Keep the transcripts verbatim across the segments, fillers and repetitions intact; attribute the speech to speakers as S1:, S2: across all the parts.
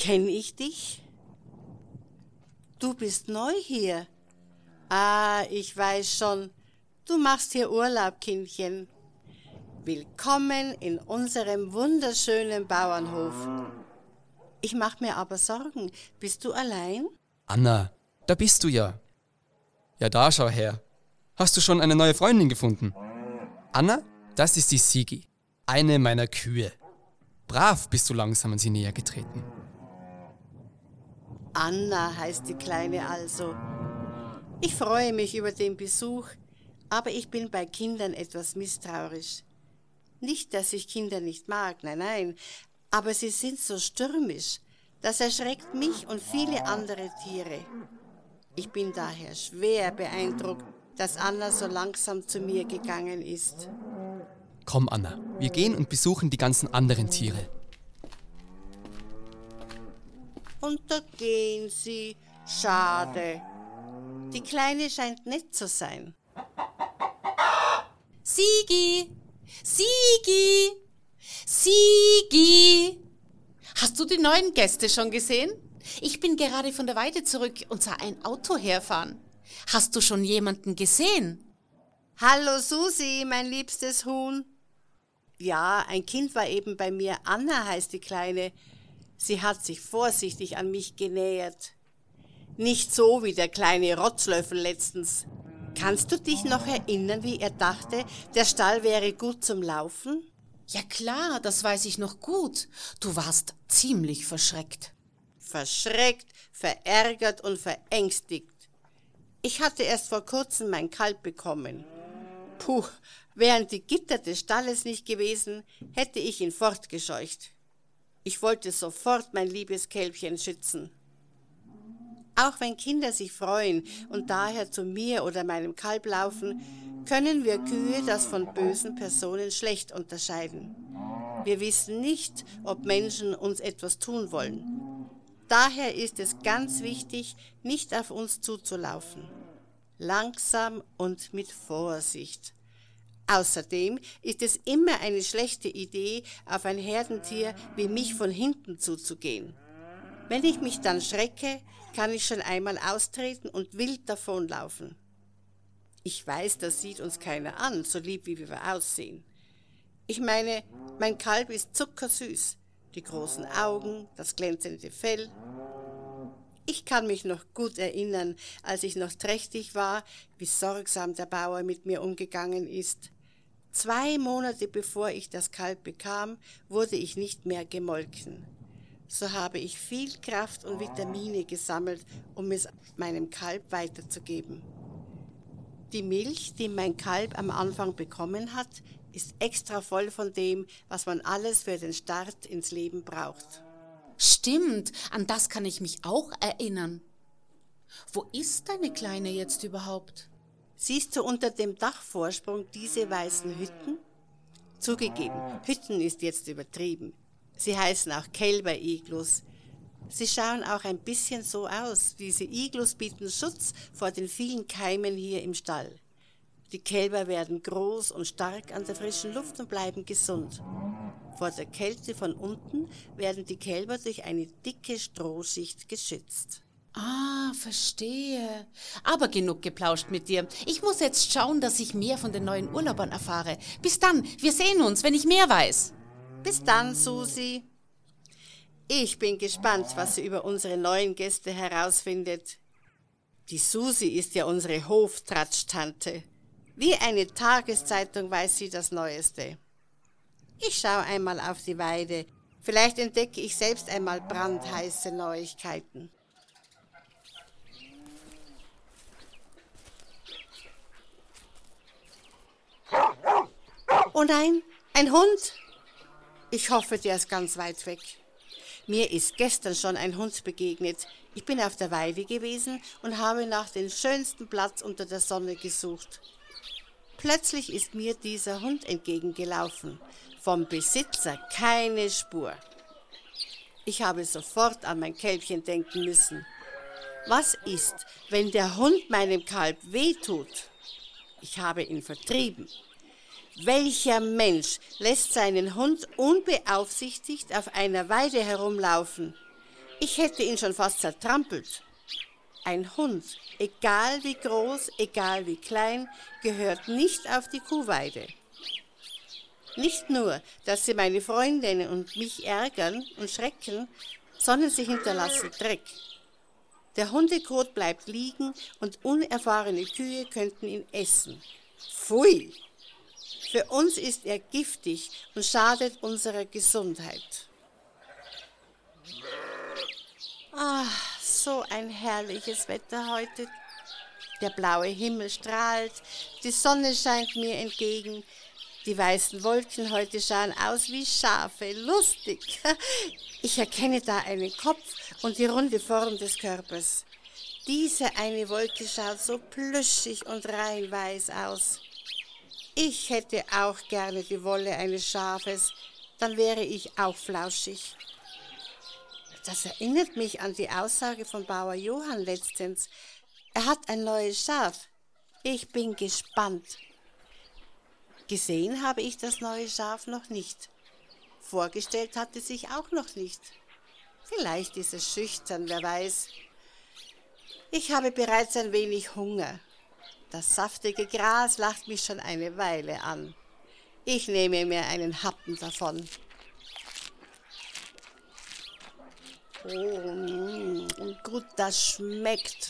S1: Kenn ich dich? Du bist neu hier. Ah, ich weiß schon. Du machst hier Urlaub, Kindchen. Willkommen in unserem wunderschönen Bauernhof. Ich mach mir aber Sorgen. Bist du allein?
S2: Anna, da bist du ja. Ja, da schau her. Hast du schon eine neue Freundin gefunden? Anna, das ist die Sigi, eine meiner Kühe. Brav bist du langsam an sie näher getreten.
S1: Anna heißt die Kleine also. Ich freue mich über den Besuch, aber ich bin bei Kindern etwas misstrauisch. Nicht, dass ich Kinder nicht mag, nein, nein, aber sie sind so stürmisch. Das erschreckt mich und viele andere Tiere. Ich bin daher schwer beeindruckt, dass Anna so langsam zu mir gegangen ist.
S2: Komm, Anna, wir gehen und besuchen die ganzen anderen Tiere.
S1: Und da gehen sie. Schade. Die Kleine scheint nett zu sein.
S3: Sigi! Sigi! Sigi! Hast du die neuen Gäste schon gesehen? Ich bin gerade von der Weide zurück und sah ein Auto herfahren. Hast du schon jemanden gesehen?
S1: Hallo Susi, mein liebstes Huhn. Ja, ein Kind war eben bei mir. Anna heißt die Kleine. Sie hat sich vorsichtig an mich genähert. Nicht so wie der kleine Rotzlöffel letztens. Kannst du dich noch erinnern, wie er dachte, der Stall wäre gut zum Laufen?
S3: Ja klar, das weiß ich noch gut. Du warst ziemlich verschreckt.
S1: Verschreckt, verärgert und verängstigt. Ich hatte erst vor kurzem mein Kalb bekommen. Puh, wären die Gitter des Stalles nicht gewesen, hätte ich ihn fortgescheucht. Ich wollte sofort mein liebes Kälbchen schützen. Auch wenn Kinder sich freuen und daher zu mir oder meinem Kalb laufen, können wir Kühe das von bösen Personen schlecht unterscheiden. Wir wissen nicht, ob Menschen uns etwas tun wollen. Daher ist es ganz wichtig, nicht auf uns zuzulaufen. Langsam und mit Vorsicht. Außerdem ist es immer eine schlechte Idee, auf ein Herdentier wie mich von hinten zuzugehen. Wenn ich mich dann schrecke, kann ich schon einmal austreten und wild davonlaufen. Ich weiß, das sieht uns keiner an, so lieb wie wir aussehen. Ich meine, mein Kalb ist zuckersüß, die großen Augen, das glänzende Fell. Ich kann mich noch gut erinnern, als ich noch trächtig war, wie sorgsam der Bauer mit mir umgegangen ist. Zwei Monate bevor ich das Kalb bekam, wurde ich nicht mehr gemolken. So habe ich viel Kraft und Vitamine gesammelt, um es meinem Kalb weiterzugeben. Die Milch, die mein Kalb am Anfang bekommen hat, ist extra voll von dem, was man alles für den Start ins Leben braucht.
S3: Stimmt, an das kann ich mich auch erinnern. Wo ist deine Kleine jetzt überhaupt?
S1: Siehst du unter dem Dachvorsprung diese weißen Hütten? Zugegeben, Hütten ist jetzt übertrieben. Sie heißen auch Kälber-Iglus. Sie schauen auch ein bisschen so aus. Diese Iglus bieten Schutz vor den vielen Keimen hier im Stall. Die Kälber werden groß und stark an der frischen Luft und bleiben gesund. Vor der Kälte von unten werden die Kälber durch eine dicke Strohschicht geschützt.
S3: Ah, verstehe. Aber genug geplauscht mit dir. Ich muss jetzt schauen, dass ich mehr von den neuen Urlaubern erfahre. Bis dann, wir sehen uns, wenn ich mehr weiß.
S1: Bis dann, Susi. Ich bin gespannt, was sie über unsere neuen Gäste herausfindet. Die Susi ist ja unsere Hoftratsch-Tante. Wie eine Tageszeitung weiß sie das Neueste. Ich schaue einmal auf die Weide. Vielleicht entdecke ich selbst einmal brandheiße Neuigkeiten. Oh nein, ein Hund! Ich hoffe, der ist ganz weit weg. Mir ist gestern schon ein Hund begegnet. Ich bin auf der Weide gewesen und habe nach dem schönsten Platz unter der Sonne gesucht. Plötzlich ist mir dieser Hund entgegengelaufen. Vom Besitzer keine Spur. Ich habe sofort an mein Kälbchen denken müssen. Was ist, wenn der Hund meinem Kalb wehtut? Ich habe ihn vertrieben. Welcher Mensch lässt seinen Hund unbeaufsichtigt auf einer Weide herumlaufen? Ich hätte ihn schon fast zertrampelt. Ein Hund, egal wie groß, egal wie klein, gehört nicht auf die Kuhweide. Nicht nur, dass sie meine Freundinnen und mich ärgern und schrecken, sondern sie hinterlassen Dreck. Der Hundekot bleibt liegen und unerfahrene Kühe könnten ihn essen. Pfui! Für uns ist er giftig und schadet unserer Gesundheit. Ah, so ein herrliches Wetter heute. Der blaue Himmel strahlt, die Sonne scheint mir entgegen. Die weißen Wolken heute schauen aus wie Schafe, lustig. Ich erkenne da einen Kopf und die runde Form des Körpers. Diese eine Wolke schaut so plüschig und rein weiß aus. Ich hätte auch gerne die Wolle eines Schafes, dann wäre ich auch flauschig. Das erinnert mich an die Aussage von Bauer Johann letztens. Er hat ein neues Schaf. Ich bin gespannt. Gesehen habe ich das neue Schaf noch nicht. Vorgestellt hat es sich auch noch nicht. Vielleicht ist es schüchtern, wer weiß. Ich habe bereits ein wenig Hunger. Das saftige Gras lacht mich schon eine Weile an. Ich nehme mir einen Happen davon. Oh, und gut, das schmeckt.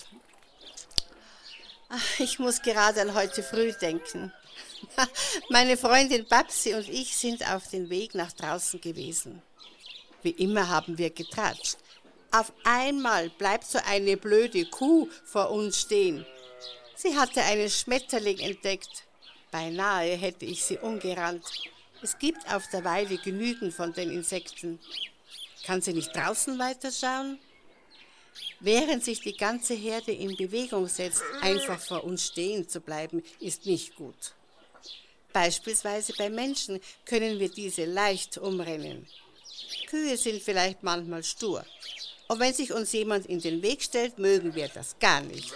S1: Ach, ich muss gerade an heute früh denken. Meine Freundin Babsi und ich sind auf dem Weg nach draußen gewesen. Wie immer haben wir getratscht. Auf einmal bleibt so eine blöde Kuh vor uns stehen. Sie hatte einen Schmetterling entdeckt. Beinahe hätte ich sie umgerannt. Es gibt auf der Weide genügend von den Insekten. Kann sie nicht draußen weiterschauen? Während sich die ganze Herde in Bewegung setzt, einfach vor uns stehen zu bleiben, ist nicht gut. Beispielsweise bei Menschen können wir diese leicht umrennen. Kühe sind vielleicht manchmal stur. Und wenn sich uns jemand in den Weg stellt, mögen wir das gar nicht.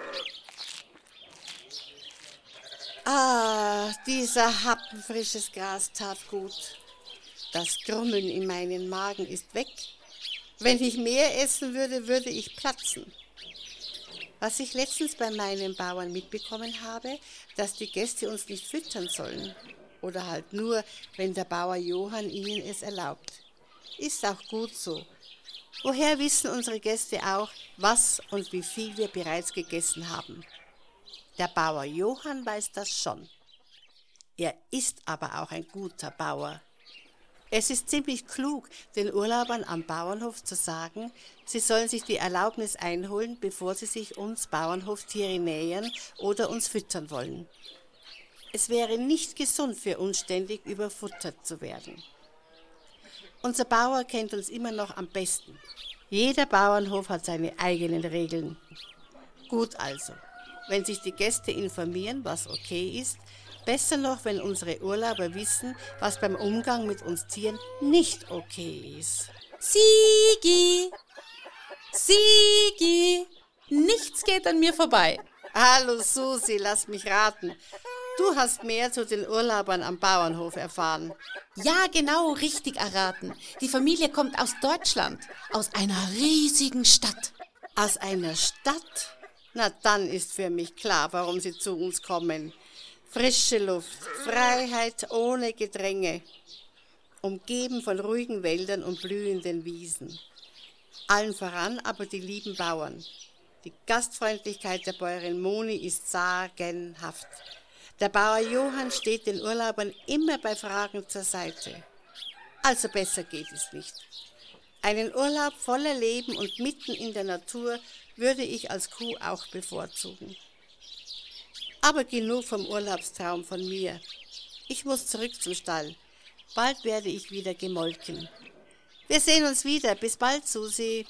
S1: Ah, dieser Happen frisches Gras tat gut. Das Grummeln in meinem Magen ist weg. Wenn ich mehr essen würde, würde ich platzen. Was ich letztens bei meinen Bauern mitbekommen habe, dass die Gäste uns nicht füttern sollen. Oder halt nur, wenn der Bauer Johann ihnen es erlaubt. Ist auch gut so. Woher wissen unsere Gäste auch, was und wie viel wir bereits gegessen haben? Der Bauer Johann weiß das schon. Er ist aber auch ein guter Bauer. Es ist ziemlich klug, den Urlaubern am Bauernhof zu sagen, sie sollen sich die Erlaubnis einholen, bevor sie sich uns Bauernhoftiere nähern oder uns füttern wollen. Es wäre nicht gesund für uns, ständig überfuttert zu werden. Unser Bauer kennt uns immer noch am besten. Jeder Bauernhof hat seine eigenen Regeln. Gut also, wenn sich die Gäste informieren, was okay ist, besser noch, wenn unsere Urlauber wissen, was beim Umgang mit uns Tieren nicht okay ist.
S3: Sigi! Sigi! Nichts geht an mir vorbei.
S1: Hallo Susi, lass mich raten. Du hast mehr zu den Urlaubern am Bauernhof erfahren.
S3: Ja, genau, richtig erraten. Die Familie kommt aus Deutschland, aus einer riesigen Stadt.
S1: Aus einer Stadt? Na, dann ist für mich klar, warum sie zu uns kommen. Frische Luft, Freiheit ohne Gedränge, umgeben von ruhigen Wäldern und blühenden Wiesen. Allen voran aber die lieben Bauern. Die Gastfreundlichkeit der Bäuerin Moni ist sagenhaft. Der Bauer Johann steht den Urlaubern immer bei Fragen zur Seite. Also besser geht es nicht. Einen Urlaub voller Leben und mitten in der Natur würde ich als Kuh auch bevorzugen. Aber genug vom Urlaubstraum von mir. Ich muss zurück zum Stall. Bald werde ich wieder gemolken. Wir sehen uns wieder. Bis bald, Susi.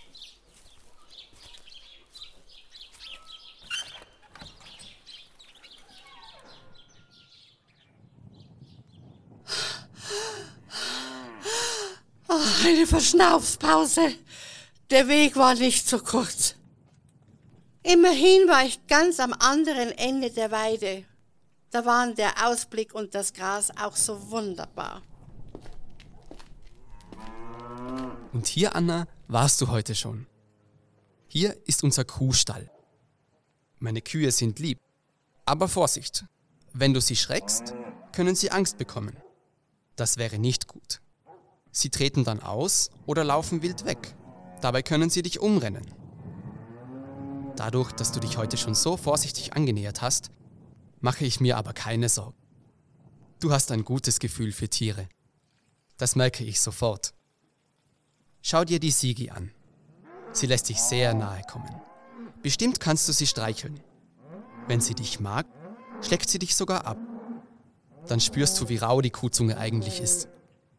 S1: Oh, eine Verschnaufspause. Der Weg war nicht so kurz. Immerhin war ich ganz am anderen Ende der Weide. Da waren der Ausblick und das Gras auch so wunderbar.
S2: Und hier, Anna, Warst du heute schon? Hier ist unser Kuhstall. Meine Kühe sind lieb. Aber Vorsicht, wenn du sie schreckst, können sie Angst bekommen. Das wäre nicht gut. Sie treten dann aus oder laufen wild weg. Dabei können sie dich umrennen. Dadurch, dass du dich heute schon so vorsichtig angenähert hast, mache ich mir aber keine Sorgen. Du hast ein gutes Gefühl für Tiere. Das merke ich sofort. Schau dir die Sigi an. Sie lässt dich sehr nahe kommen. Bestimmt kannst du sie streicheln. Wenn sie dich mag, schlägt sie dich sogar ab. Dann spürst du, wie rau die Kuhzunge eigentlich ist.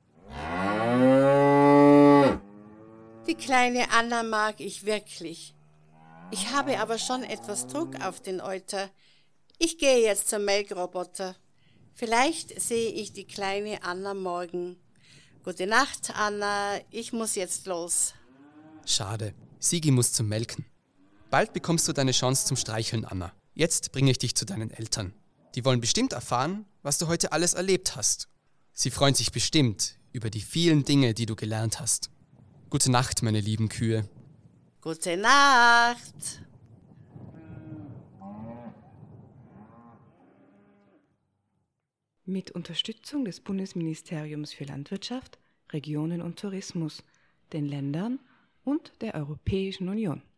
S1: Die kleine Anna mag ich wirklich. Ich habe aber schon etwas Druck auf den Euter. Ich gehe jetzt zum Melkroboter. Vielleicht sehe ich die kleine Anna morgen. Gute Nacht, Anna. Ich muss jetzt los.
S2: Schade. Sigi muss zum Melken. Bald bekommst du deine Chance zum Streicheln, Anna. Jetzt bringe ich dich zu deinen Eltern. Die wollen bestimmt erfahren, was du heute alles erlebt hast. Sie freuen sich bestimmt über die vielen Dinge, die du gelernt hast. Gute Nacht, meine lieben Kühe.
S1: Gute Nacht.
S4: Mit Unterstützung des Bundesministeriums für Landwirtschaft, Regionen und Tourismus, den Ländern und der Europäischen Union.